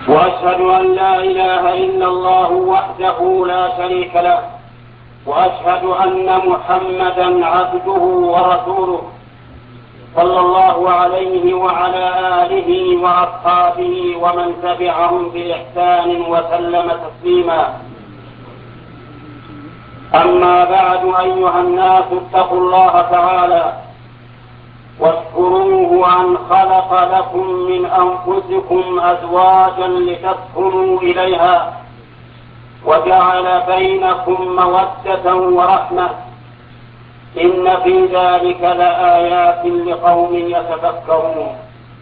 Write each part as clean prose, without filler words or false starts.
وأشهد أن لا إله إلا الله وحده لا شريك له، وأشهد أن محمدا عبده ورسوله صلى الله عليه وعلى آله وأصحابه ومن تبعهم بإحسان وسلم تسليما. أما بعد، أيها الناس، اتقوا الله تعالى واشكروه أن خلق لكم من أنفسكم أزواجا لتسكنوا إليها وجعل بينكم مودة ورحمة، إن في ذلك لآيات لقوم يتفكرون.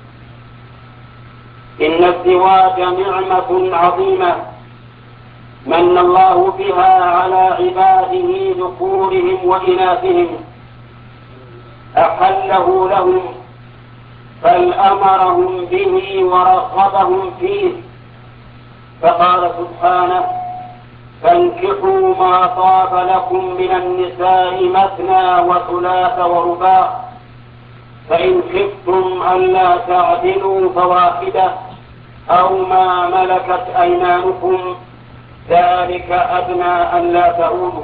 إن الزواج نعمة عظيمة من الله بها على عباده ذكورهم وإناثهم، أحله لهم بل أمرهم به ورغبهم فيه، فقال سبحانه: فانكحوا ما طاب لكم من النساء مثنى وثلاث ورباع، فإن خفتم ألا تعدلوا فواحدة أو ما ملكت أيمانكم ذلك أدنى ألا تعودوا.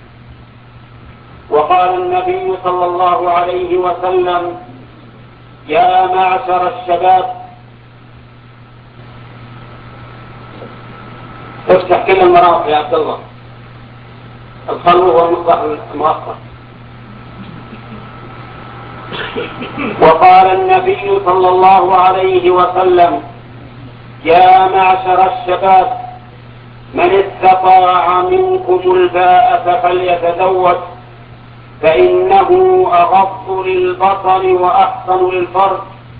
وقال النبي صلى الله عليه وسلم: يا معشر الشباب، افتح كل المراوح يا عبد الله، الخلو هو المصباح المؤخر. وقال النبي صلى الله عليه وسلم: يا معشر الشباب، من استطاع منكم الباءة فليتزوج، فإنه أغض للبصر وأحسن للفرج.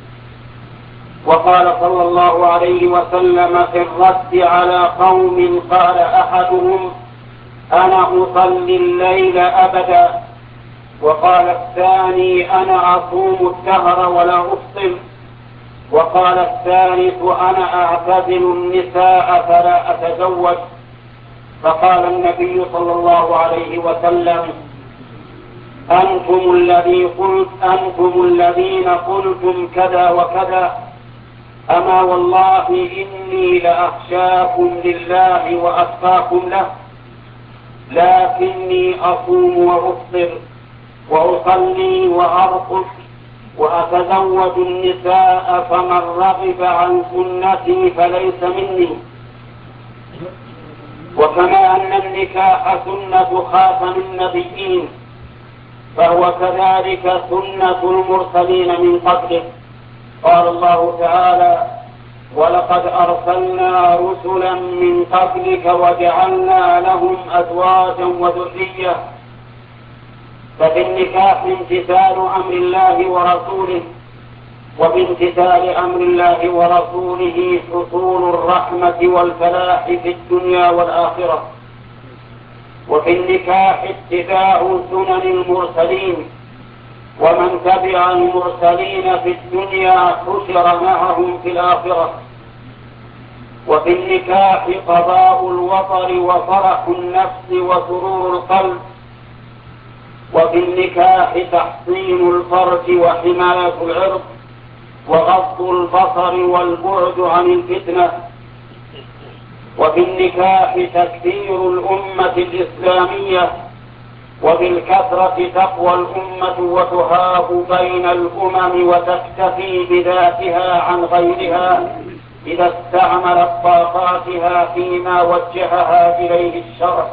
وقال صلى الله عليه وسلم في الرد على قوم قال أحدهم: أنا أصلي الليل أبدا، وقال الثاني: أنا أصوم الدهر ولا أفطر، وقال الثالث: أنا أعتزل النساء فلا أتزوج. فقال النبي صلى الله عليه وسلم: أنتم الذين قلتم كذا وكذا، أما والله إني لأخشاكم لله وأتقاكم له، لكني أصوم وأفطر وأصلي وأرقص وأتزوج النساء، فمن رغب عن سنتي فليس مني. وكما أن النكاح سنة خاتم النبيين، فهو كذلك سنة المرسلين من قبله. قال الله تعالى: ولقد أرسلنا رسلا من قبلك وجعلنا لهم أزواجا وذرية. ففي النكاح امتثال أمر الله ورسوله، وبامتثال أمر الله ورسوله حصول الرحمة والفلاح في الدنيا والآخرة. وفي النكاح اتباع سنن المرسلين، ومن تبع المرسلين في الدنيا حشر معهم في الآخرة. وفي النكاح قضاء الوطر وفرح النفس وسرور القلب. وفي النكاح تحصين الفرج وحماية العرض وغض البصر والبعد عن الفتنة. وفي النكاح تكثير الأمة الإسلامية، وبالكثرة تقوى الأمة وتهاب بين الأمم وتكتفي بذاتها عن غيرها إذا استعملت طاقاتها فيما وجهها إليه الشرع.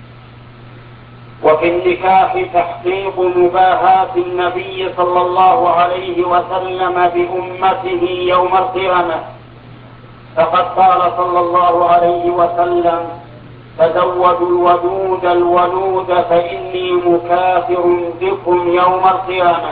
وفي النكاح تحقيق مباهاة النبي صلى الله عليه وسلم بأمته يوم القيامة، فقد قال صلى الله عليه وسلم: تزوجوا الودود الولود فإني مكافر بكم يوم القيامة.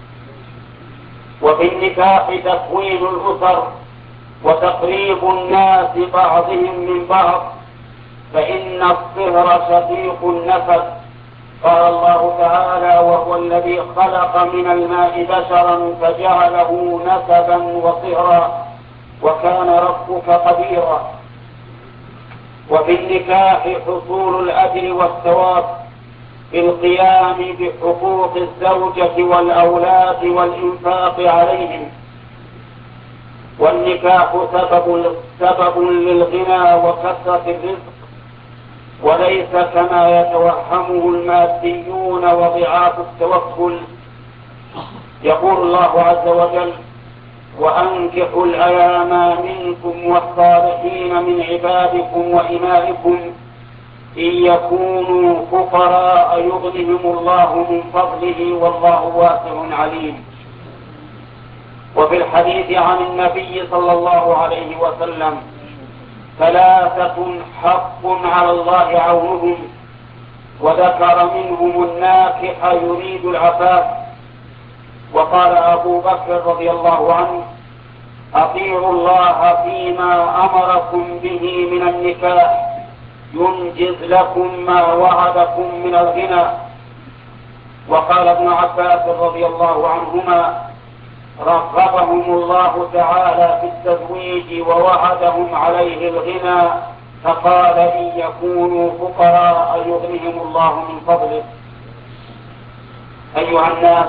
وفي النكاح تكوين الأسر وتقريب الناس بعضهم من بعض، فإن الصهر شقيق النسب. قال الله تعالى: وهو الذي خلق من الماء بشرا فجعله نسبا وصهرا وكان ربك قديرا. وفي النكاح حصول الأجر والثواب بالقيام بحقوق الزوجة والأولاد والإنفاق عليهم. فالنكاح سبب للغنى وكثرة الرزق، وليس كما يتوهمه الماديون وضعاف التوكل. يقول الله عز وجل: وأنكحوا الأيام منكم والصالحين من عبادكم وإمائكم إن يكونوا فقراء يغنهم الله من فضله والله واسع عليم. وفي الحديث عن النبي صلى الله عليه وسلم: ثلاثة حق على الله عونهم، وذكر منهم الناكح يريد العفاف. وقال أبو بكر رضي الله عنه: أطيعوا الله فيما أمركم به من النكاح ينجز لكم ما وعدكم من الغنى. وقال ابن عباس رضي الله عنهما: رغبهم الله تعالى في التزويج ووعدهم عليه الغنى، فقال: إن يكونوا فقراء يغنهم الله من فضله. أيها الناس،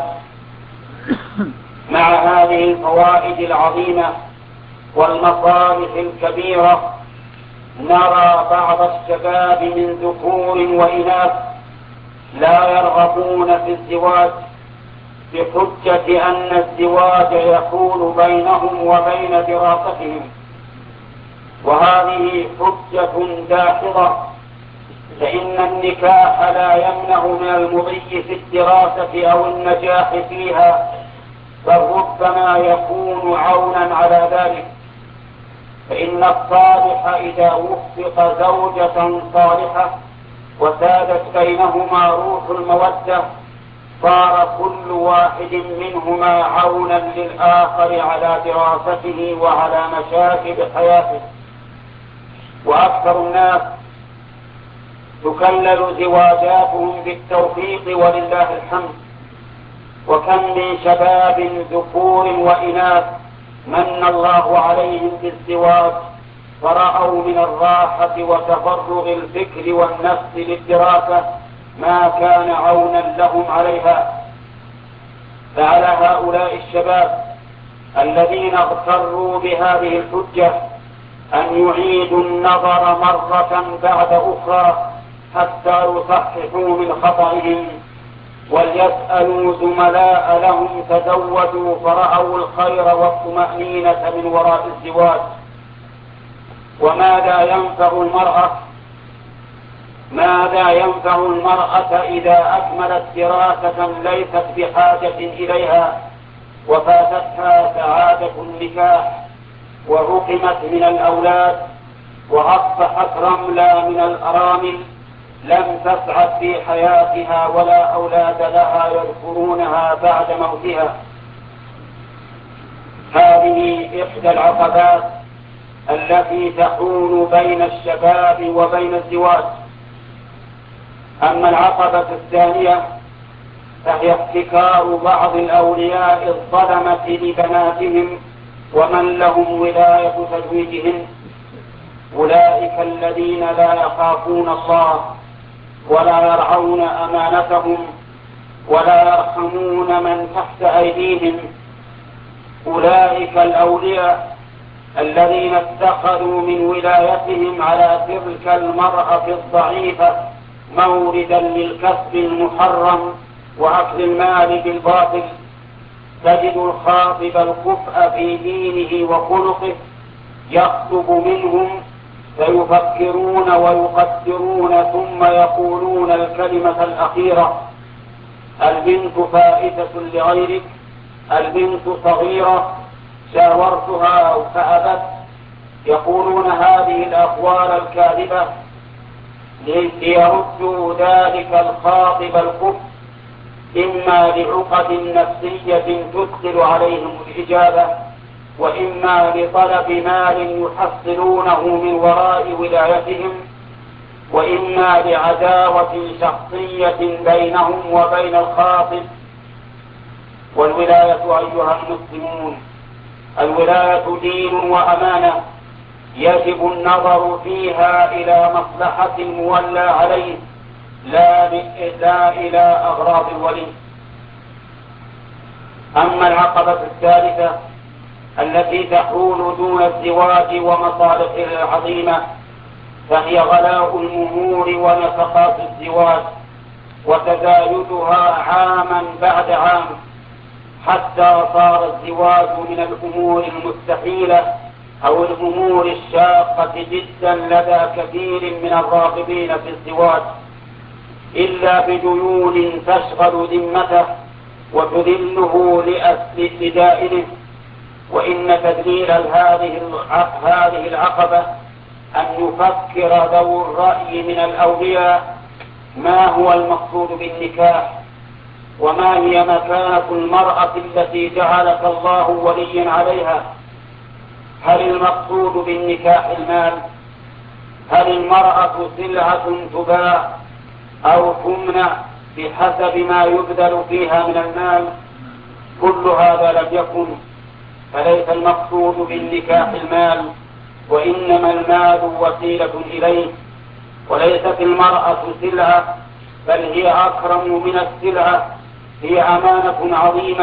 مع هذه الفوائد العظيمة والمصالح الكبيرة، نرى بعض الشباب من ذكور وإناث لا يرغبون في الزواج بحجة أن الزواج يحول بينهم وبين دراستهم، وهذه حجة داحضة، فإن النكاح لا يمنع من المضي في الدراسة أو النجاح فيها، بل ربما يكون عونا على ذلك. فإن الصالح إذا وفق زوجة صالحة وسادت بينهما روح المودة، صار كل واحد منهما عونا للآخر على دراسته وعلى مشاكل حياته. وأكثر الناس تكلل زواجاتهم بالتوفيق ولله الحمد، وكم من شباب ذكور وإناث من الله عليهم بالزواج، فرأوا من الراحة وتفرغ الفكر والنفس للدراسة ما كان عونا لهم عليها. فعلى هؤلاء الشباب الذين اغتروا بهذه الحجة أن يعيدوا النظر مرة بعد أخرى حتى يصححوا من خطئهم، وليسألوا زملاء لهم تزوجوا فرأوا الخير والطمأنينة من وراء الزواج. وماذا ينفع المرأة إذا أكملت دراسة ليست بحاجة إليها وفاتتها سعادة النكاح ورقمت من الأولاد وأصبحت رملا من الأرامل لم تسعد في حياتها ولا أولاد لها يذكرونها بعد موتها؟ هذه إحدى العقبات التي تحول بين الشباب وبين الزواج. أما العقبة الثانية فهي احتكار بعض الأولياء الظلمة لبناتهم ومن لهم ولاية تزويجهن، أولئك الذين لا يخافون الله ولا يرعون أمانتهم ولا يرحمون من تحت أيديهم. أولئك الأولياء الذين اتخذوا من ولايتهم على تلك المرأة الضعيفة موردا للكسب المحرم وأكل المال بالباطل. تجد الخاطب الكفء في دينه وخلقه يخطب منهم فيفكرون ويقدرون ثم يقولون الكلمة الأخيرة: البنت فائتة لغيرك، البنت صغيرة، شاورتها فأبت. يقولون هذه الأقوال الكاذبة ليردوا ذلك الخاطب الكفء إما لعقد نفسية تدخل عليهم الإجابة، وإما لطلب مال يحصلونه من وراء ولايتهم، وإما لعداوة شخصية بينهم وبين الخاطب. والولاية أيها المسلمون، الولاية دين وأمانة يجب النظر فيها إلى مصلحة المولى عليه لا إلى أغراض الولي. أما العقبة الثالثة التي تحول دون الزواج ومصالحه العظيمة، فهي غلاء المهور ونفقات الزواج وتزايدها عاما بعد عام، حتى صار الزواج من الأمور المستحيلة أو الأمور الشاقة جدا لدى كثير من الراغبين في الزواج، إلا بديون تشغل ذمته وتذله لدائنه. وإن تدليل هذه العقبة أن يفكر ذو الرأي من الأولياء ما هو المقصود بالنكاح، وما هي مكانة المرأة التي جعلك الله وليا عليها. هل المقصود بالنكاح المال؟ هل المرأة سلعة تباع أو تمنع بحسب ما يبذل فيها من المال؟ كل هذا لم يكن، فليس المقصود بالنكاح المال، وإنما المال وسيلة إليه، وليست المرأة سلعة، بل هي أكرم من السلعة، هي أمانة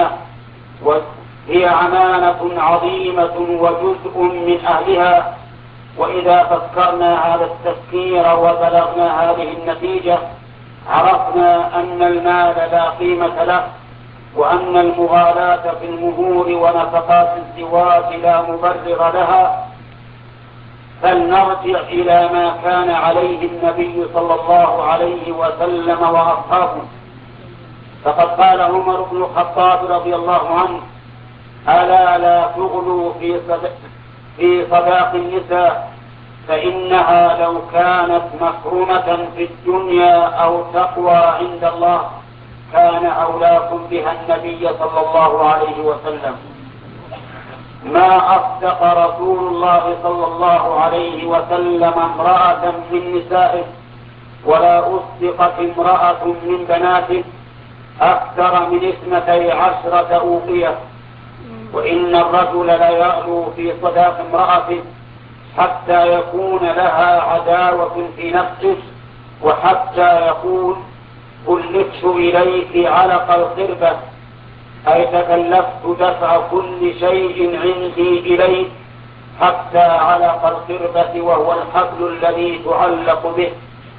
عظيمة وجزء من أهلها. وإذا فكرنا هذا التفكير وبلغنا هذه النتيجة عرفنا أن المال لا قيمة له، وأن المغالاة في المهور ونفقات الزواج لا مبرر لها. فلنرجع إلى ما كان عليه النبي صلى الله عليه وسلم وأصحابه، فقد قال عمر بن الخطاب رضي الله عنه: ألا لا تغلوا في صداق النساء، فإنها لو كانت مكرمة في الدنيا أو تقوى عند الله كان أولاكم بها النبي صلى الله عليه وسلم. ما أصدق رسول الله صلى الله عليه وسلم امرأة من نسائه، ولا أصدقت امرأة من بناته أكثر من 12 أوقية. وإن الرجل لا يغلو في صداق امرأته حتى يكون لها عداوة في نفسه، وحتى يقول: كلفت إليك علق القربة، أي تكلفت دفع كل شيء عندي إليك حتى علق القربة، وهو الحبل الذي تعلق به.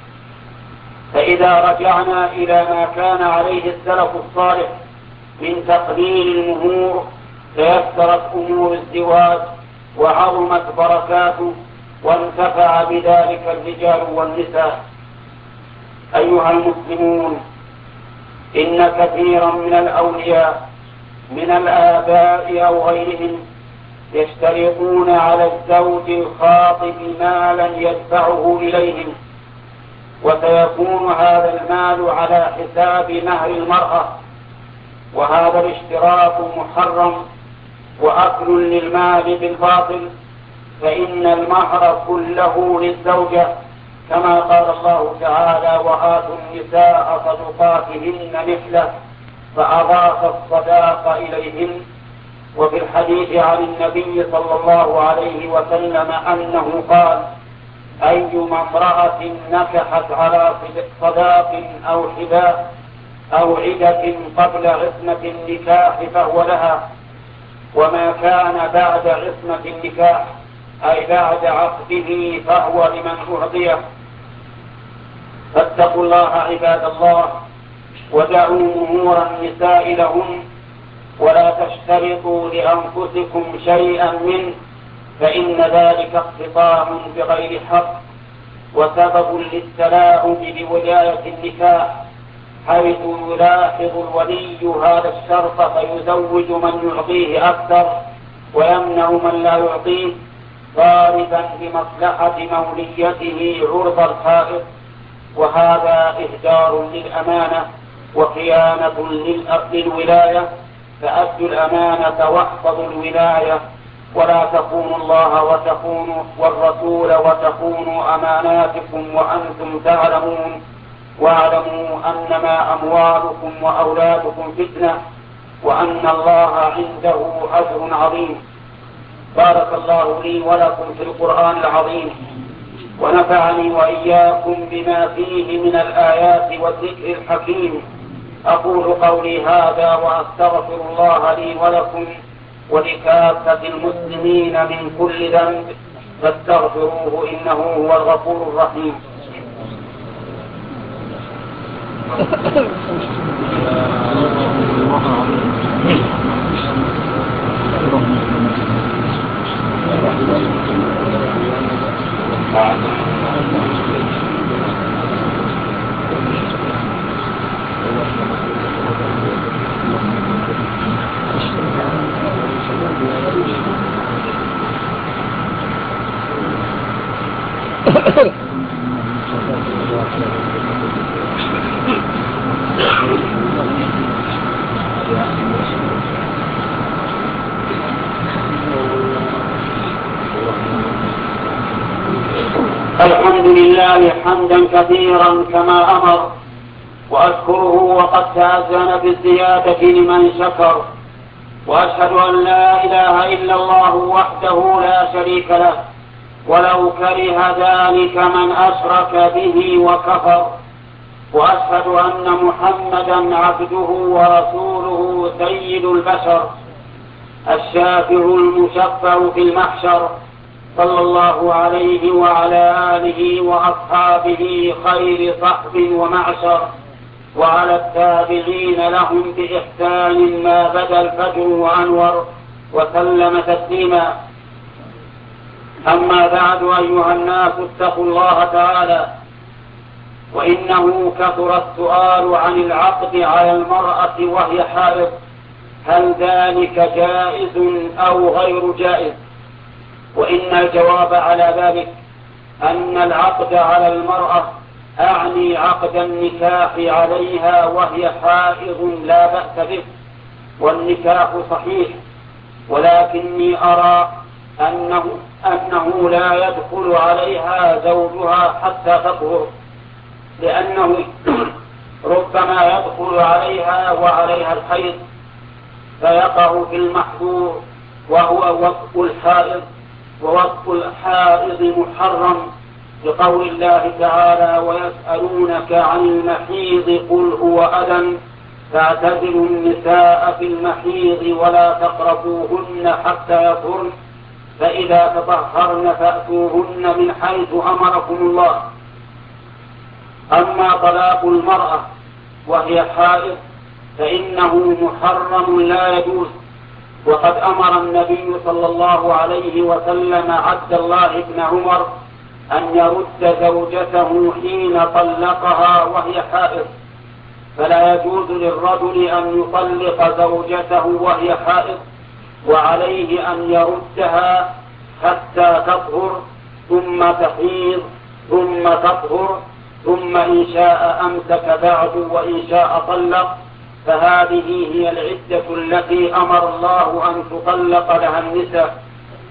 فإذا رجعنا إلى ما كان عليه السلف الصالح من تقليل المهور تيسرت أمور الزواج وعظمت بركاته، وانتفع بذلك الرجال والنساء. أيها المسلمون، إن كثيرا من الأولياء من الآباء أو غيرهم يشترطون على الزوج الخاطب مالا يدفعه إليهم، وسيكون هذا المال على حساب مهر المرأة، وهذا الاشتراط محرم وأكل للمال بالباطل، فإن المهر كله للزوجة، كما قال الله تعالى: وآتوا النساء صدقاتهن نحلة، فأضاف الصداق إليهن. وفي الحديث عن النبي صلى الله عليه وسلم أنه قال: أيما امرأة نكحت على صداق أو حباء أو عدة قبل عصمة النكاح فهو لها، وما كان بعد عصمة النكاح أي بعد عقده فهو لمن أعطيه. فاتقوا الله عباد الله، ودعوا مهور النساء لهم، ولا تشترطوا لأنفسكم شيئا منه، فإن ذلك اقتطاع بغير حق وسبب للتلاعب بولاية النكاح، حيث يلاحظ الولي هذا الشرط فيزوج من يعطيه أكثر ويمنع من لا يعطيه، طالبا بمصلحة موليته عرض الحائط، وهذا إهدار للأمانة وخيانة للولاية. فأدوا الأمانة واحفظوا الولاية، ولا تخونوا الله وتخونوا والرسول وتخونوا أماناتكم وأنتم تعلمون، واعلموا أنما أموالكم وأولادكم فتنة، وأن الله عنده أجر عظيم. بارك الله لي ولكم في القرآن العظيم، ونفعني وإياكم بما فيه من الآيات والذكر الحكيم. أقول قولي هذا وأستغفر الله لي ولكم، ولكافة المسلمين من كل ذنب فاستغفروه إنه هو الغفور الرحيم. الحمد لله حمدا كثيرا كما أمر، وأشكره وقد تأذن بالزيادة لمن شكر، وأشهد أن لا إله إلا الله وحده لا شريك له، ولو كره ذلك من أشرك به وكفر، وأشهد أن محمدا عبده ورسوله سيد البشر الشافع المشفع في المحشر، صلى الله عليه وعلى آله وأصحابه خير صحب ومعشر، وعلى التابعين لهم بإحسان ما بدا الفجر وأنور، وسلم تسليما. أما بعد، أيها الناس اتقوا الله تعالى، وإنه كثر السؤال عن العقد على المرأة وهي حائض، هل ذلك جائز أو غير جائز؟ وإن الجواب على ذلك أن العقد على المرأة أعني عقد النكاح عليها وهي حائض لا بأس به، والنكاح صحيح، ولكني أرى أنه لا يدخل عليها زوجها حتى تطهر، لأنه ربما يدخل عليها وعليها الحيض فيقع في المحظور وهو وطء الحائض، ووطء الحائض محرم، لقول الله تعالى: ويسألونك عن المحيض قل هو أذى فاعتزلوا النساء في المحيض ولا تقربوهن حتى يطهرن فإذا تطهرن فأتوهن من حيث أمركم الله. أما طلاق المرأة وهي حائض فإنه محرم لا يجوز، وقد أمر النبي صلى الله عليه وسلم عبد الله بن عمر أن يرد زوجته حين طلقها وهي حائض، فلا يجوز للرجل أن يطلق زوجته وهي حائض، وعليه أن يردها حتى تطهر ثم تحيض ثم تطهر، ثم إن شاء أمسك بعد وإن شاء طلق، فهذه هي العدة التي أمر الله أن تطلق لها النساء.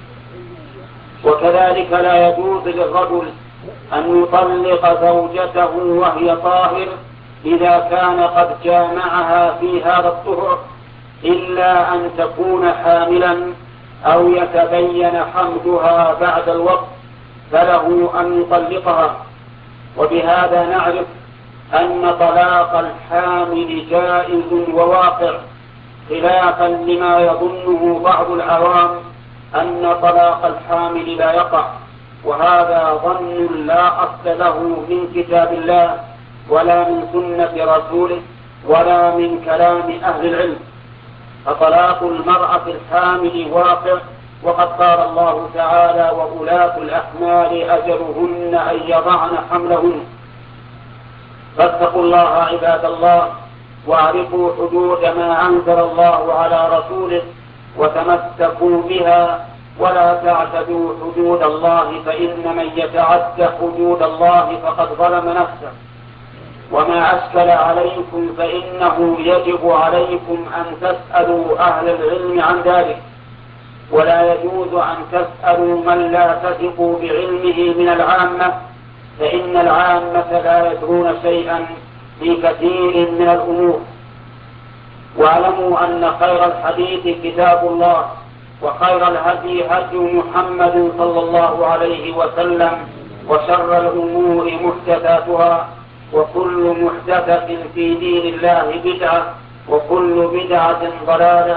وكذلك لا يجوز للرجل أن يطلق زوجته وهي طاهر إذا كان قد جامعها في هذا الطهر، إلا أن تكون حاملا أو يتبين حملها بعد الوقت، فله أن يطلقها. وبهذا نعرف أن طلاق الحامل جائز وواقع، خلافا لما يظنه بعض العوام أن طلاق الحامل لا يقع، وهذا ظن لا أصل له من كتاب الله ولا من سنة رسوله ولا من كلام أهل العلم. فطلاق المرأة الحامل واقع، وقد قال الله تعالى: وأولاة الأحمال أجلهن أن يضعن حملهن. فاتقوا الله عباد الله، واعرفوا حدود ما أنزل الله على رسوله وتمسكوا بها، ولا تعتدوا حدود الله، فإن من يتعد حدود الله فقد ظلم نفسه. وما أشكل عليكم فإنه يجب عليكم أن تسألوا أهل العلم عن ذلك، ولا يجوز أن تسألوا من لا تثقوا بعلمه من العامة، فإن العامة لا يدرون شيئا في كثير من الأمور. واعلموا أن خير الحديث كتاب الله، وخير الهدي هدي محمد صلى الله عليه وسلم، وشر الأمور محدثاتها، وكل محدثة في دين الله بدعة، وكل بدعة ضلالة،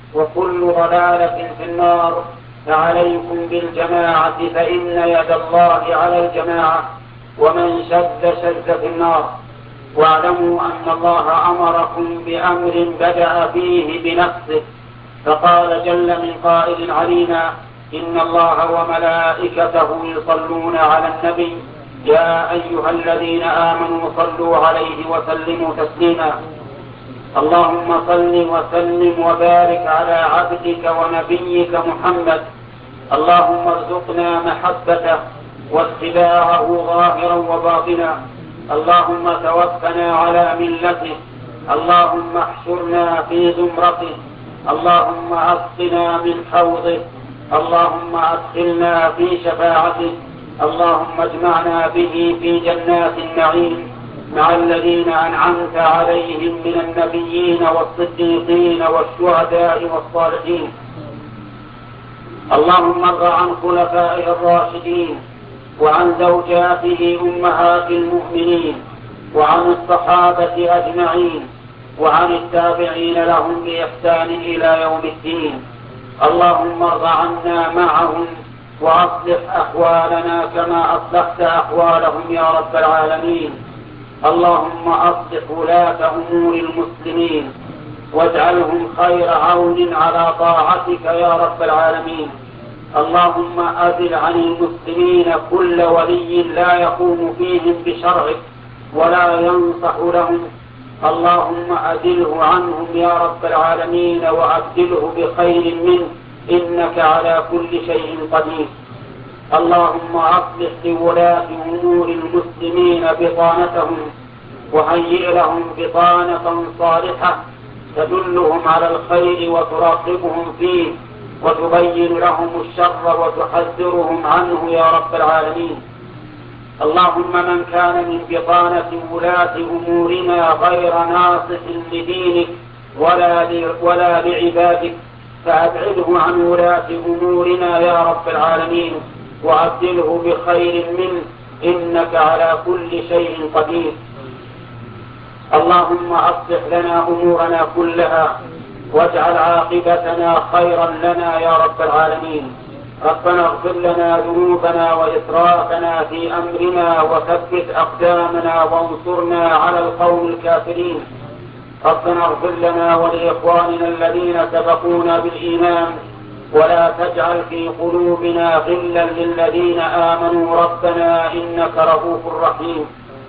وكل ضلالة في النار. فعليكم بالجماعة فإن يد الله على الجماعة، ومن شد في النار. واعلموا أن الله أمركم بأمر بدأ فيه بنفسه، فقال جل من قائل علينا: إن الله وملائكته يصلون على النبي يا أيها الذين آمنوا صلوا عليه وسلموا تسليما. اللهم صل وسلم وبارك على عبدك ونبيك محمد. اللهم ارزقنا محبته واتباعه ظاهرا وباطنا. اللهم توفنا على ملته. اللهم احشرنا في زمرته. اللهم اسقنا من حوضه. اللهم ادخلنا في شفاعته. اللهم اجمعنا به في جنات النعيم مع الذين أنعمت عليهم من النبيين والصديقين والشهداء والصالحين. اللهم ارض عن خلفائه الراشدين وعن زوجاته أمهات المؤمنين وعن الصحابة أجمعين وعن التابعين لهم بإحسان إلى يوم الدين. اللهم ارض عنا معهم وأصلح أحوالنا كما أصلحت أحوالهم يا رب العالمين. اللهم أصلح ولاة أمور المسلمين واجعلهم خير عون على طاعتك يا رب العالمين. اللهم أذل عن المسلمين كل ولي لا يقوم فيهم بشرعك ولا ينصح لهم. اللهم أذله عنهم يا رب العالمين وأبدله بخير منه، إنك على كل شيء قدير. اللهم أصلح لولاة أمور المسلمين بطانتهم وهيئ لهم بطانة صالحة تدلهم على الخير وتراقبهم فيه وتبين لهم الشر وتحذرهم عنه يا رب العالمين. اللهم من كان من بطانة ولاة أمورنا غير ناصح لدينك ولا لعبادك فأبعده عن ولاة أمورنا يا رب العالمين وأبدله بخير منه، إنك على كل شيء قدير. اللهم أصلح لنا أمورنا كلها واجعل عاقبتنا خيرا لنا يا رب العالمين. ربنا اغفر لنا ذنوبنا وإسرافنا في أمرنا وثبت أقدامنا وانصرنا على القوم الكافرين. ربنا اغفر لنا ولإخواننا الذين سبقونا بالإيمان ولا تجعل في قلوبنا غلا للذين آمنوا ربنا إنك رؤوف رحيم.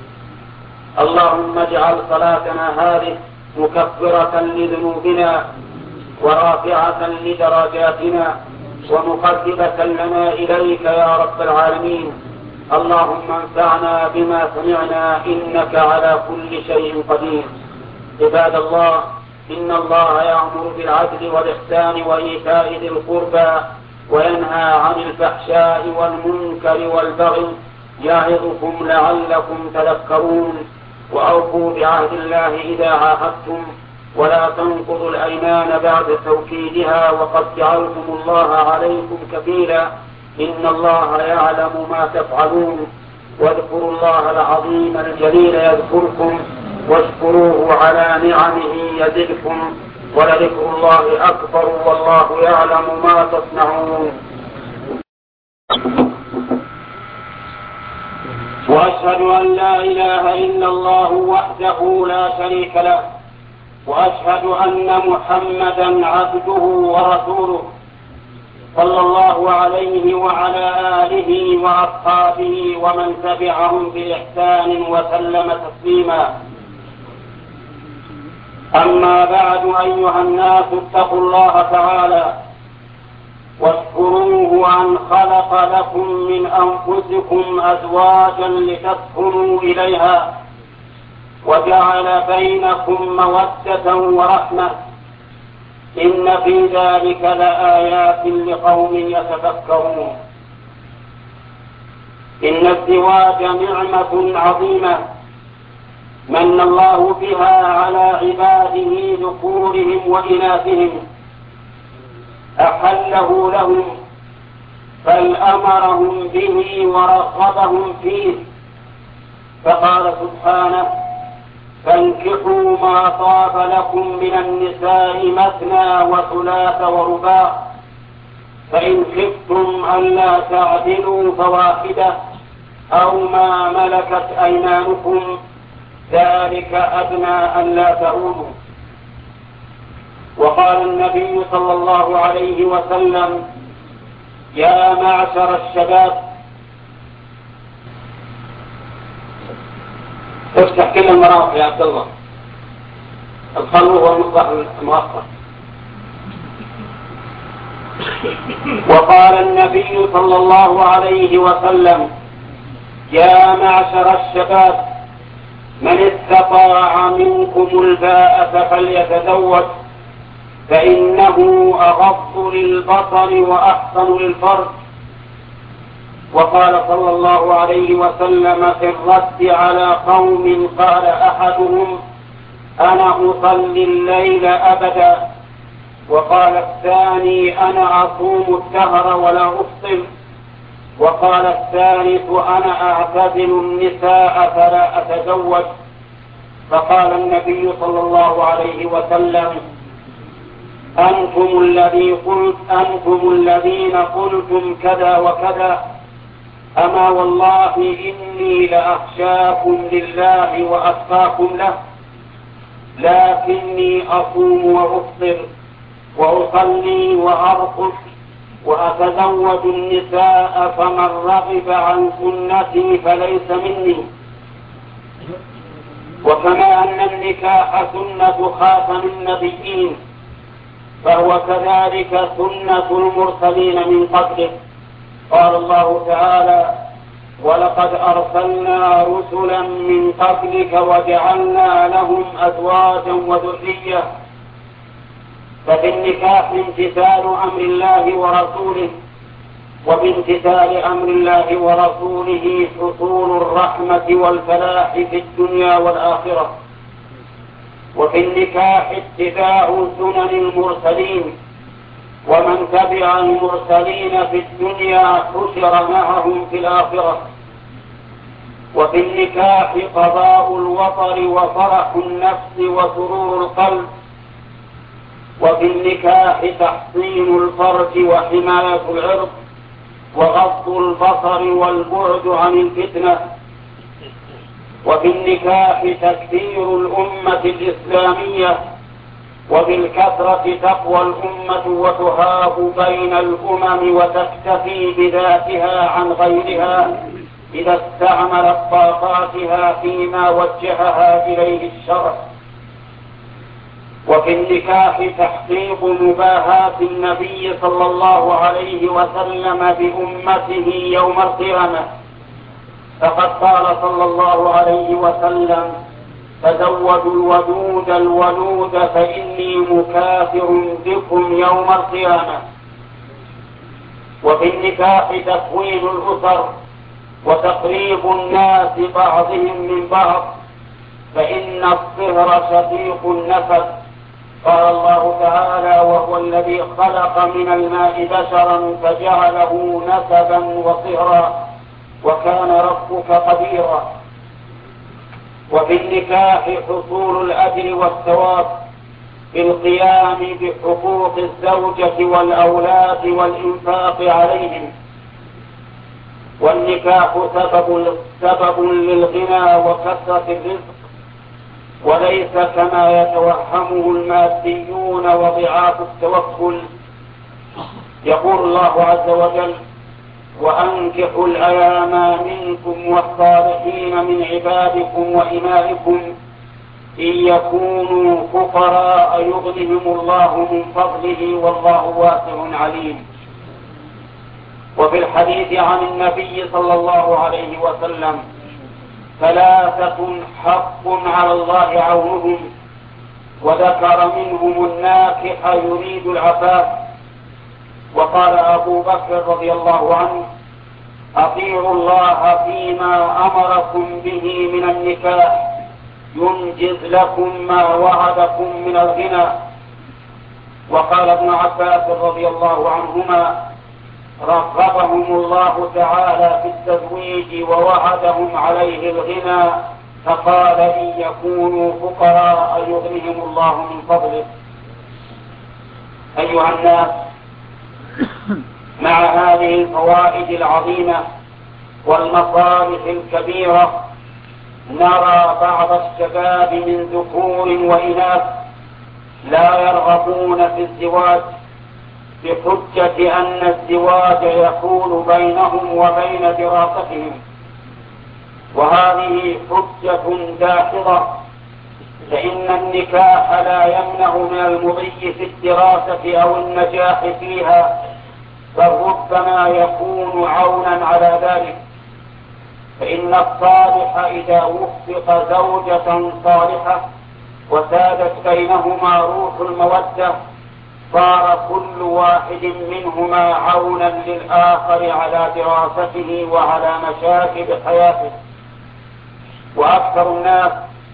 اللهم اجعل صلاتنا هذه مكفرة لذنوبنا ورافعة لدرجاتنا ومقربة لنا إليك يا رب العالمين. اللهم انفعنا بما سمعنا إنك على كل شيء قدير. عباد الله، إن الله يأمر بالعدل والإحسان وإيتاء ذي القربى وينهى عن الفحشاء والمنكر والبغي يعظكم لعلكم تذكرون. وأوفوا بعهد الله إذا عاهدتم ولا تنقضوا الأيمان بعد توكيدها وقد جعلتم الله عليكم كفيلا إن الله يعلم ما تفعلون. واذكروا الله العظيم الجليل يذكركم واشكروه على نعمه يزدكم ولذكر الله أكبر والله يعلم ما تصنعون. وأشهد أن لا إله إلا الله وحده لا شريك له وأشهد أن محمدا عبده ورسوله صلى الله عليه وعلى آله وأصحابه ومن تبعهم بإحسان وسلم تسليما. أما بعد، أيها الناس اتقوا الله تعالى واشكروه أن خلق لكم من أنفسكم أزواجا لتسكنوا إليها وجعل بينكم مودة ورحمة إن في ذلك لآيات لقوم يتفكرون. إن الزواج نعمة عظيمة من الله بها على عباده ذكورهم وإناثهم، أحله لهم بل أمرهم به ورغبهم فيه، فقال سبحانه: فانكحوا ما طاب لكم من النساء مثنى وثلاث ورباع، فإن خفتم ألا تعدلوا فواحدة أو ما ملكت أيمانكم ذلك أدنى ألا تعودوا. وقال النبي صلى الله عليه وسلم: يا معشر الشباب، افتح كل المراوح يا عبد الله، الخلو هو المصباح المؤخر. وقال النبي صلى الله عليه وسلم: يا معشر الشباب، من استطاع منكم الباءة فليتزوج فإنه أغض للبصر وأحسن للفرج. وقال صلى الله عليه وسلم في الرد على قوم قال أحدهم: أنا أصلي الليل أبدا، وقال الثاني: أنا أصوم الدهر ولا أفطر، وقال الثالث: أنا أعتزل النساء فلا أتزوج. فقال النبي صلى الله عليه وسلم: أنتم الذين قلتم كذا وكذا، أما والله إني لأخشاكم لله وأتقاكم له، لكني أصوم وأفطر وأصلي وأرقص وأتزوج النساء، فمن رغب عن سنتي فليس مني. وكما أن النكاح سنة خاتم النبيين، فهو كذلك سنة المرسلين من قبله. قال الله تعالى: ولقد أرسلنا رسلا من قبلك وجعلنا لهم أزواجا وذرية. ففي النكاح امتثال أمر الله ورسوله، وبامتثال أمر الله ورسوله حصول الرحمة والفلاح في الدنيا والآخرة. وفي النكاح اتباع سنن المرسلين، ومن تبع المرسلين في الدنيا حشر معهم في الآخرة. وفي النكاح قضاء الوطر وفرح النفس وسرور القلب. وفي النكاح تحصين الفرج وحماية العرض وغض البصر والبعد عن الفتنة. وفي النكاح تكثير الأمة الإسلامية، وبالكثرة تقوى الأمة وتهاب بين الأمم وتكتفي بذاتها عن غيرها إذا استعملت طاقاتها فيما وجهها إليه الشرع. وفي النكاح تحقيق مباهاة النبي صلى الله عليه وسلم بأمته يوم القيامة، فقد قال صلى الله عليه وسلم: تزوجوا الودود الولود فإني مكافر بكم يوم القيامة. وفي النكاح تكوين الأسر وتقريب الناس بعضهم من بعض، فإن الصهر شقيق النسب. قال الله تعالى: وهو الذي خلق من الماء بشرا فجعله نسبا وصهرا وكان ربك قديرا. وفي النكاح حصول الأجر والثواب بالقيام بحقوق الزوجة والأولاد والإنفاق عليهم. والنكاح سبب للغنى وكثرة الرزق، وليس كما يتوهمه الماديون وضعاف التوكل. يقول الله عز وجل: وأنكحوا الأيام منكم والصالحين من عبادكم وإمائكم إن يكونوا فقراء يغنهم الله من فضله والله واسع عليم. وفي الحديث عن النبي صلى الله عليه وسلم: ثلاثة حق على الله عونهم، وذكر منهم الناكح يريد العفاف. وقال أبو بكر رضي الله عنه: أطيعوا الله فيما أمركم به من النكاح ينجز لكم ما وعدكم من الغنى. وقال ابن عباس رضي الله عنهما: رغبهم الله تعالى في التزويج ووعدهم عليه الغنى فقال إن يكونوا فقراء يغنهم الله من فضله. أيها الناس، مع هذه الفوائد العظيمة والمصالح الكبيرة، نرى بعض الشباب من ذكور وإناث لا يرغبون في الزواج بحجة أن الزواج يحول بينهم وبين دراستهم، وهذه حجة داحضة، فإن النكاح لا يمنع من المضي في الدراسة أو النجاح فيها، بل ربما يكون عونا على ذلك. فإن الصالح إذا وفق زوجة صالحة وسادت بينهما روح المودة، صار كل واحد منهما عونا للآخر على دراسته وعلى مشاكل حياته. وأكثر الناس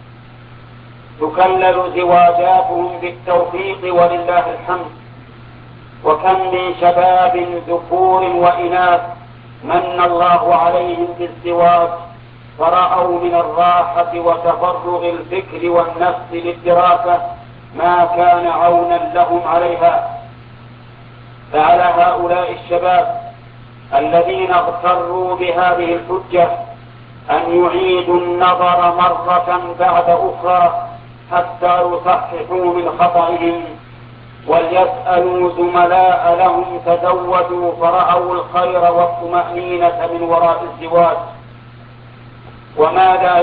تكلل زواجاتهم بالتوفيق ولله الحمد، وكم من شباب ذكور وإناث من الله عليهم بالزواج فرأوا من الراحة وتفرغ الفكر والنفس للدراسة ما كان عونا لهم عليها. فعلى هؤلاء الشباب الذين اغتروا بهذه الحجة أن يعيدوا النظر مرة بعد أخرى حتى يصححوا من خطئهم، وليسألوا زملاء لهم تزوجوا فرأوا الخير والطمأنينة من وراء الزواج. وماذا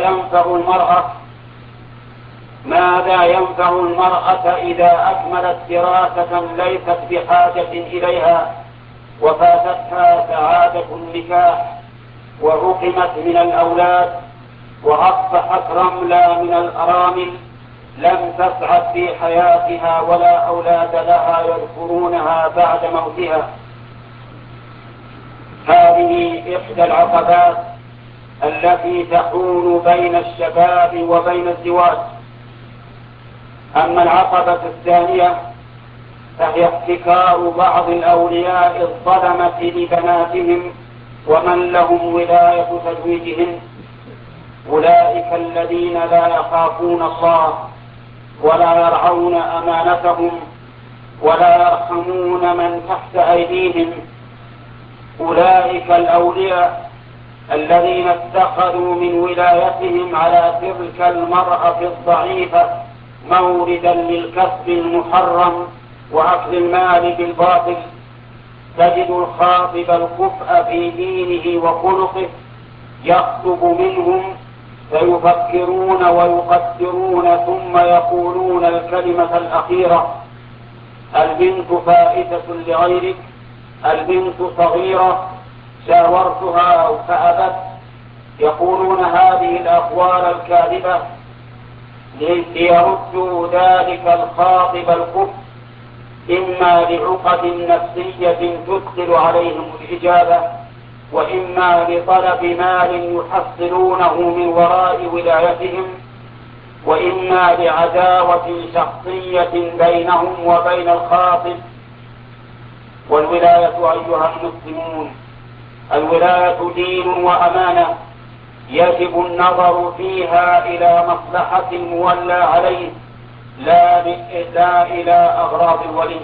ينفع المرأة إذا أكملت دراسة ليست بحاجة إليها وفاتتها سعادة النكاح وعقمت من الأولاد وأصبحت رملا من الأرامل لم تسعد في حياتها ولا أولاد لها يذكرونها بعد موتها؟ هذه إحدى العقبات التي تحول بين الشباب وبين الزواج. أما العقبة الثانية فهي احتكار بعض الأولياء الظلمة لبناتهم ومن لهم ولاية تزويجهن، أولئك الذين لا يخافون الله ولا يرعون أمانتهم ولا يرحمون من تحت أيديهم. أولئك الأولياء الذين اتخذوا من ولايتهم على تلك المرأة الضعيفة موردا للكسب المحرم وأكل المال بالباطل. تجد الخاطب الكفء في دينه وخلقه يخطب منهم فيفكرون ويقدرون ثم يقولون الكلمة الأخيرة: البنت فائتة لغيرك، البنت صغيرة، شاورتها فأبت. يقولون هذه الأقوال الكاذبة ليردوا ذلك الخاطب الكفء إما لعقد نفسية تثقل عليهم الإجابة، وإما لطلب مال يحصلونه من وراء ولايتهم، وإما لعداوة شخصية بينهم وبين الخاطب. والولاية أيها المسلمون، الولاية دين وأمانة يجب النظر فيها إلى مصلحة المولى عليه لا إلى أغراض الولي.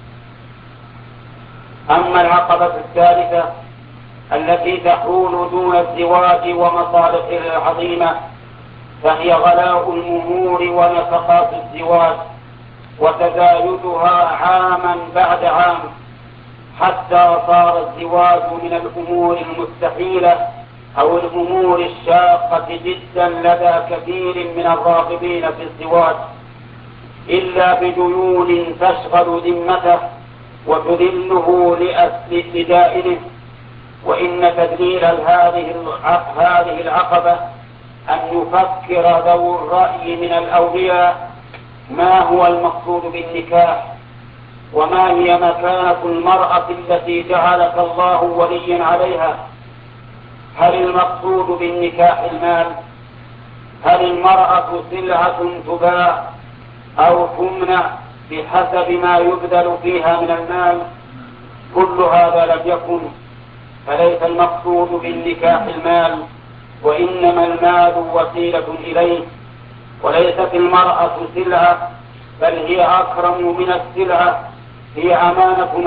أما العقبة الثالثة التي تحول دون الزواج ومصالحه العظيمة فهي غلاء المهور ونفقات الزواج وتزايدها عاما بعد عام، حتى صار الزواج من الأمور المستحيلة أو الأمور الشاقة جدا لدى كثير من الراغبين في الزواج، إلا بديون تشغل ذمته وتذله لدائره. وإن تدليل هذه العقبة أن يفكر ذو الرأي من الأولياء ما هو المقصود بالنكاح، وما هي مكانة المرأة التي جعلك الله وليا عليها. هل المقصود بالنكاح المال؟ هل المرأة سلعة تباع أو تمنع بحسب ما يبذل فيها من المال؟ كل هذا لم يكن، فليس المقصود بالنكاح المال، وإنما المال وسيلة إليه، وليست المرأة سلعة، بل هي أكرم من السلعة. هي أمانة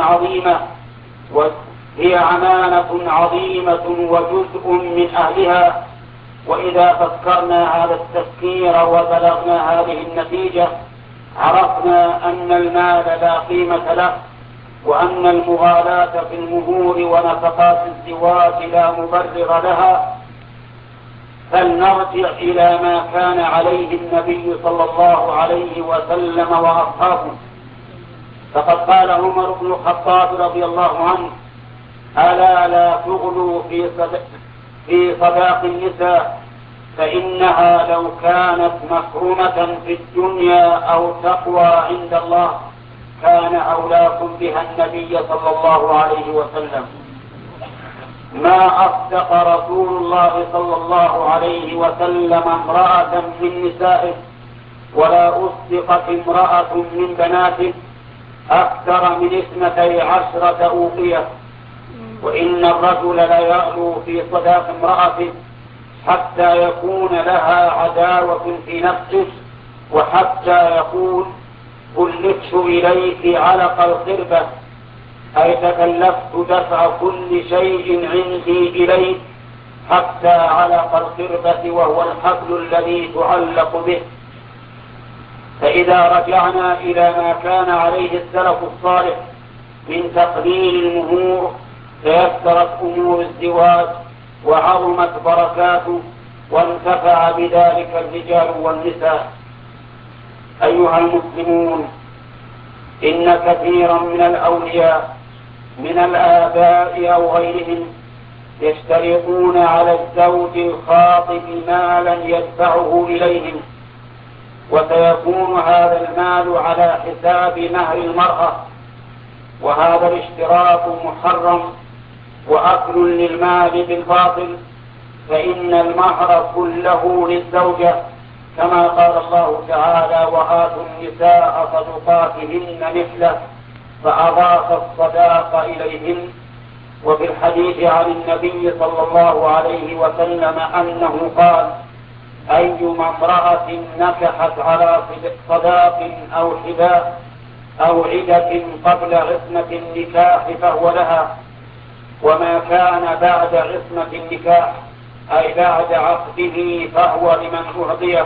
عظيمة وجزء من أهلها. وإذا فكرنا هذا التفكير وبلغنا هذه النتيجة عرفنا أن المال لا قيمة له، وأن المغالاة في المهور ونفقات الزواج لا مبرر لها. فلنرجع إلى ما كان عليه النبي صلى الله عليه وسلم وأصحابه. فقد قال عمر بن الخطاب رضي الله عنه: ألا لا تغلوا في صداق النساء، فإنها لو كانت مكرمة في الدنيا أو تقوى عند الله كان أولاكم بها النبي صلى الله عليه وسلم. ما أصدق رسول الله صلى الله عليه وسلم امرأة من نسائه، ولا أصدقت امرأة من بناته أكثر من 12 أوقية. وإن الرجل لا يغلو في صداق امرأته حتى يكون لها عداوة في نفسه، وحتى يقول: كلفت إليك علق القربة، أي تكلفت دفع كل شيء عندي إليك حتى علق القربة، وهو الحبل الذي تعلق به. فإذا رجعنا إلى ما كان عليه السلف الصالح من تقليل المهور تيسرت أمور الزواج وعظمت بركاته، وانتفع بذلك الرجال والنساء. أيها المسلمون، إن كثيرا من الأولياء من الآباء أو غيرهم يشترطون على الزوج الخاطب مالا يدفعه إليهم، وسيكون هذا المال على حساب مهر المرأة، وهذا الاشتراط محرم وأكل للمال بالباطل، فإن المهر كله للزوجة، كما قال الله تعالى: وآتوا النساء صدقاتهن نحلة، فأضاف الصداق إليهن. وفي الحديث عن النبي صلى الله عليه وسلم أنه قال: أيما امرأة نكحت على صداق أو حذاء أو عدة قبل عصمة النكاح فهو لها، وما كان بعد عصمة النكاح أي بعد عقده فهو لمن أعطيه.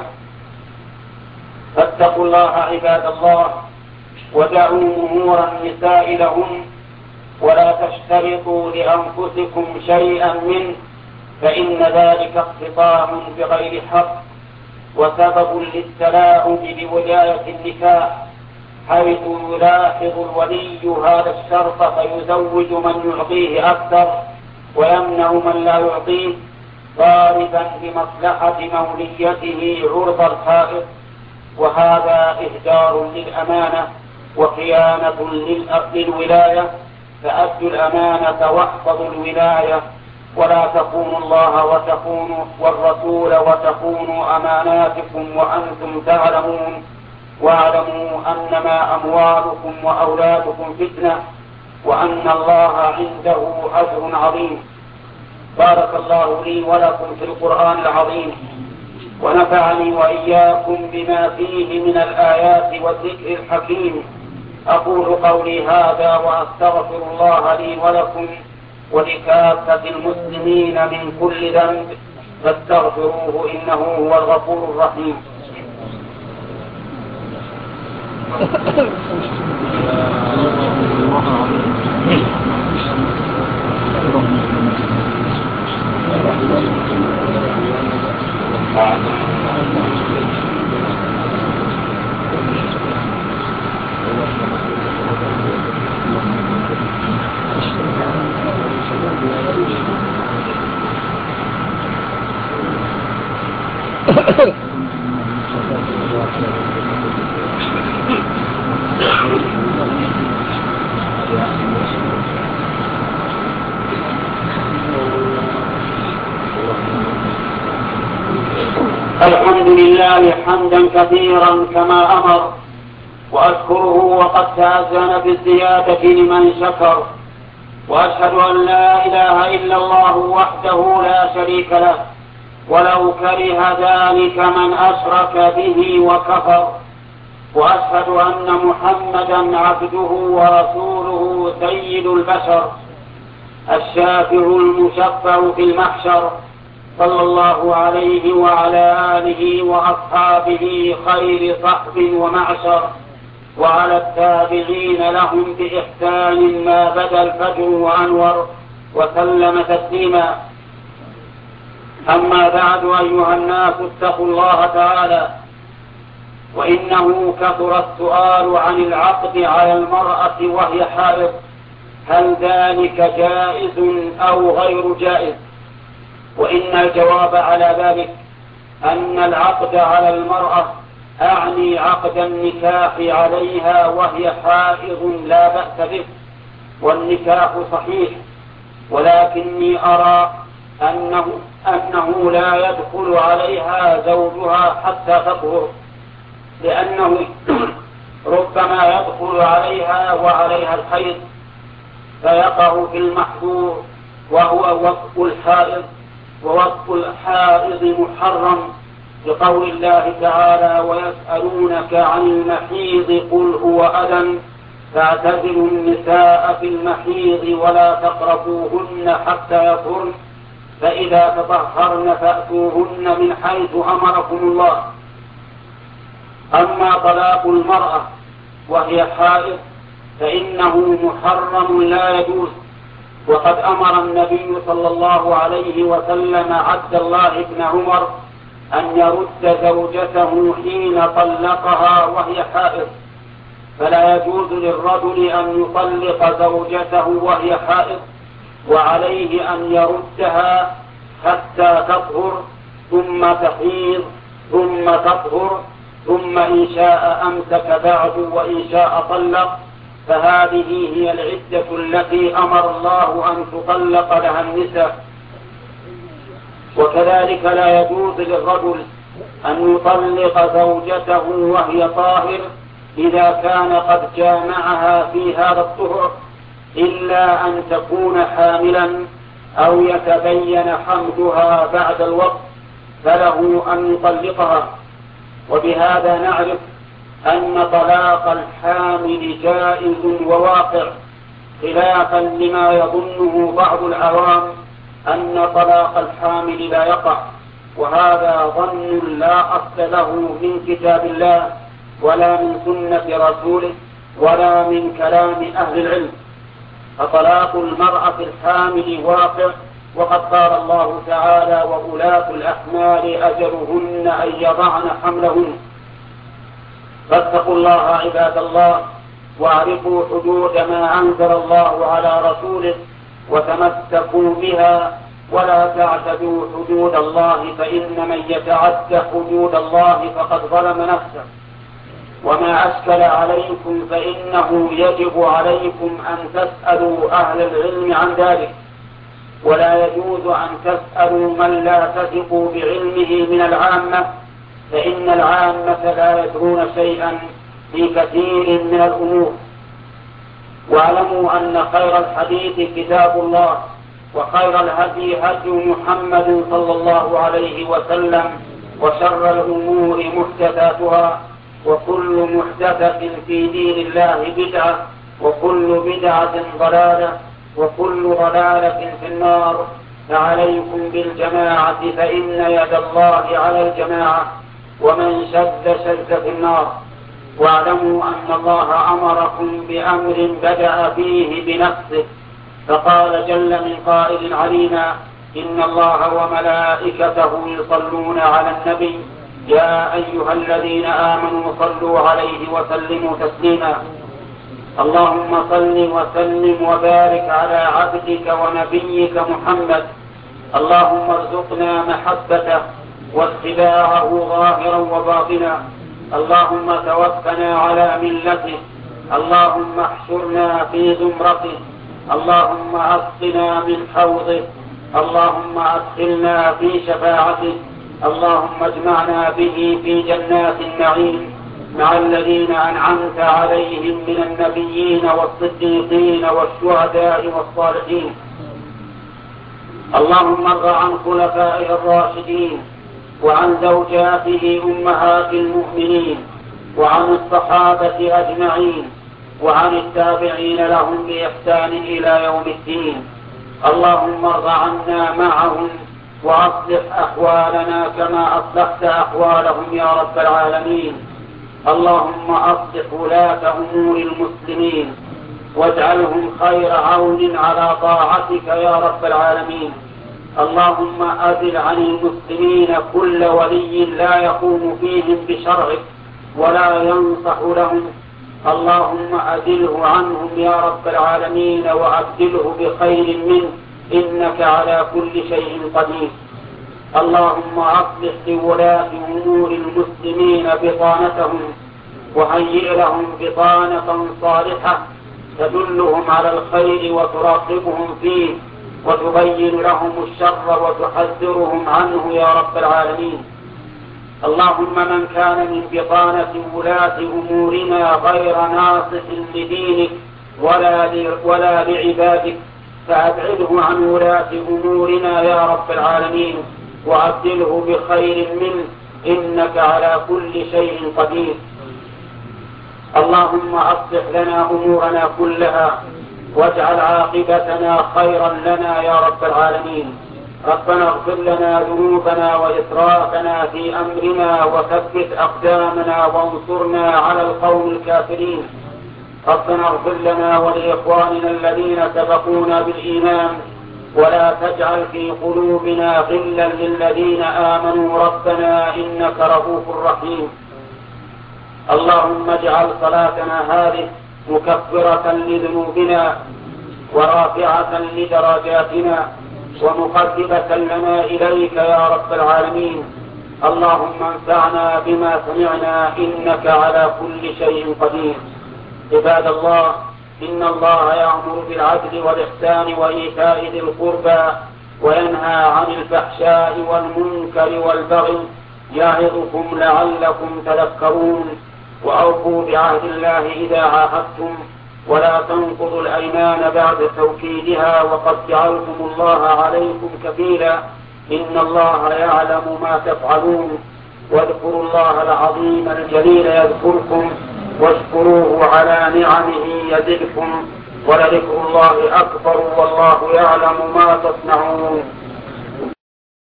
فاتقوا الله عباد الله، ودعوا مهور النساء لهم، ولا تشترطوا لأنفسكم شيئا منه، فإن ذلك اقتطاع بغير حق وسبب للتلاعب بولاية النكاح، حيث يلاحظ الولي هذا الشرط فيزوج من يعطيه أكثر ويمنع من لا يعطيه، طالبا بمصلحة موليته عرض الحائط. وهذا إهدار للأمانة وخيانة للولاية. فأدوا الأمانة واحفظوا الولاية، ولا تخونوا الله وتخونوا والرسول وتخونوا أماناتكم وأنتم تعلمون. واعلموا أنما أموالكم وأولادكم فتنة، وأن الله عنده أجر عظيم. بارك الله لي ولكم في القرآن العظيم، ونفعني وإياكم بما فيه من الآيات والذكر الحكيم. أقول قولي هذا وأستغفر الله لي ولكم ولكافة المسلمين من كل ذنب، فاستغفروه إنه هو الغفور الرحيم. الحمد لله حمدا كثيرا كما أمر، وأشكره وقد تأذن بالزيادة لمن شكر، وأشهد أن لا إله إلا الله وحده لا شريك له، ولو كره ذلك من أشرك به وكفر. وأشهد أن محمدا عبده ورسوله سيد البشر الشافع المشفع في المحشر، صلى الله عليه وعلى آله وأصحابه خير صحب ومعشر، وعلى التابعين لهم بإحسان ما بدا الفجر وأنور، وسلم تسليما. أما بعد، أيها الناس اتقوا الله تعالى، وإنه كثر السؤال عن العقد على المرأة وهي حائض، هل ذلك جائز أو غير جائز؟ وإن الجواب على ذلك أن العقد على المرأة أعني عقد النكاح عليها وهي حائض لا بأس به، والنكاح صحيح، ولكني أرى أنه لا يدخل عليها زوجها حتى تطهر، لأنه ربما يدخل عليها وعليها الحيض فيقع في المحظور وهو وطء الحائض، ووطء الحائض محرم، لقول الله تعالى: ويسألونك عن المحيض قل هو أذى فاعتزلوا النساء في المحيض ولا تقربوهن حتى يطهرن فإذا تطهرن فأتوهن من حيث أمركم الله. أما طلاق المرأة وهي حائض فإنه محرم لا يجوز، وقد أمر النبي صلى الله عليه وسلم عبد الله بن عمر أن يرد زوجته حين طلقها وهي حائض، فلا يجوز للرجل أن يطلق زوجته وهي حائض، وعليه أن يردها حتى تطهر ثم تحيض ثم تطهر، ثم إن شاء أمسك بعد وإن شاء طلق، فهذه هي العدة التي أمر الله أن تطلق لها النساء. وكذلك لا يجوز للرجل أن يطلق زوجته وهي طاهر إذا كان قد جامعها في هذا الطهر، إلا أن تكون حاملا أو يتبين حملها بعد الوقت، فله أن يطلقها. وبهذا نعرف أن طلاق الحامل جائز وواقع، خلافا لما يظنه بعض العوام أن طلاق الحامل لا يقع، وهذا ظن لا أصل له من كتاب الله ولا من سنة رسوله ولا من كلام أهل العلم. فطلاق المرأة الحامل واقع، وقد قال الله تعالى: وأولاة الأحمال أجلهن أن يضعن حملهن. فاتقوا الله عباد الله، واعرفوا حدود ما أنزل الله على رسوله وتمسكوا بها، ولا تعتدوا حدود الله، فإن من يتعد حدود الله فقد ظلم نفسه. وما أشكل عليكم فإنه يجب عليكم أن تسألوا أهل العلم عن ذلك، ولا يجوز أن تسألوا من لا تثقوا بعلمه من العامة، فإن العامة لا يدرون شيئا في كثير من الأمور. واعلموا أن خير الحديث كتاب الله، وخير الهدي هدي محمد صلى الله عليه وسلم، وشر الأمور محدثاتها، وكل محدثة في دين الله بدعة، وكل بدعة ضلالة، وكل ضلالة في النار. فعليكم بالجماعة فإن يد الله على الجماعة، ومن شد في النار. واعلموا أن الله أمركم بأمر بدأ فيه بنفسه، فقال جل من قائل علينا: إن الله وملائكته يصلون على النبي يا أيها الذين آمنوا صلوا عليه وسلموا تسليما. اللهم صل وسلم وبارك على عبدك ونبيك محمد. اللهم ارزقنا محبته واتباعه ظاهرا وباطنا. اللهم توفنا على ملته. اللهم احشرنا في زمرته. اللهم اسقنا من حوضه. اللهم ادخلنا في شفاعته. اللهم اجمعنا به في جنات النعيم مع الذين أنعمت عليهم من النبيين والصديقين والشهداء والصالحين. اللهم ارض عن خلفائه الراشدين وعن زوجاته أمهات المؤمنين وعن الصحابة أجمعين وعن التابعين لهم بإحسان إلى يوم الدين. اللهم ارض عنا معهم وأصلح أحوالنا كما أصلحت أحوالهم يا رب العالمين. اللهم أصلح ولاة أمور المسلمين واجعلهم خير عون على طاعتك يا رب العالمين. اللهم أذل عن المسلمين كل ولي لا يقوم فيهم بشرعك ولا ينصح لهم. اللهم أذله عنهم يا رب العالمين وأبدله بخير منه إنك على كل شيء قدير. اللهم أصلح لولاة أمور المسلمين بطانتهم وهيئ لهم بطانة صالحة تدلهم على الخير وتراقبهم فيه وتبين لهم الشر وتحذرهم عنه يا رب العالمين. اللهم من كان من بطانة ولاة أمورنا غير ناصح لدينك ولا لعبادك فأبعده عن ولاة أمورنا يا رب العالمين وأبدله بخير منه إنك على كل شيء قدير. اللهم أصلح لنا أمورنا كلها واجعل عاقبتنا خيرا لنا يا رب العالمين. ربنا اغفر لنا ذنوبنا وإسرافنا في أمرنا وثبت أقدامنا وانصرنا على القوم الكافرين. ربنا اغفر لنا ولإخواننا الذين سبقونا بالإيمان ولا تجعل في قلوبنا غلا للذين آمنوا ربنا إنك رؤوف رحيم. اللهم اجعل صلاتنا هذه مكفرة لذنوبنا ورافعة لدرجاتنا ومقربة لنا إليك يا رب العالمين. اللهم انفعنا بما سمعنا إنك على كل شيء قدير. عباد الله، إن الله يأمر بالعدل والإحسان وإيتاء ذي القربى وينهى عن الفحشاء والمنكر والبغي يعظكم لعلكم تذكرون. وأوفوا بعهد الله إذا عاهدتم ولا تنقضوا الأيمان بعد توكيدها وقد جعلتم الله عليكم كفيلا إن الله يعلم ما تفعلون. واذكروا الله العظيم الجليل يذكركم واشكروه على نعمه يزدكم ولذكر الله أكبر والله يعلم ما تصنعون.